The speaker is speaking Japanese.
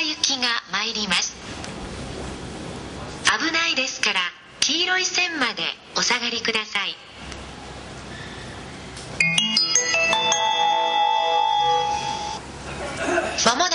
行きが参ります。危ないですから黄色い線までお下がりください。まもな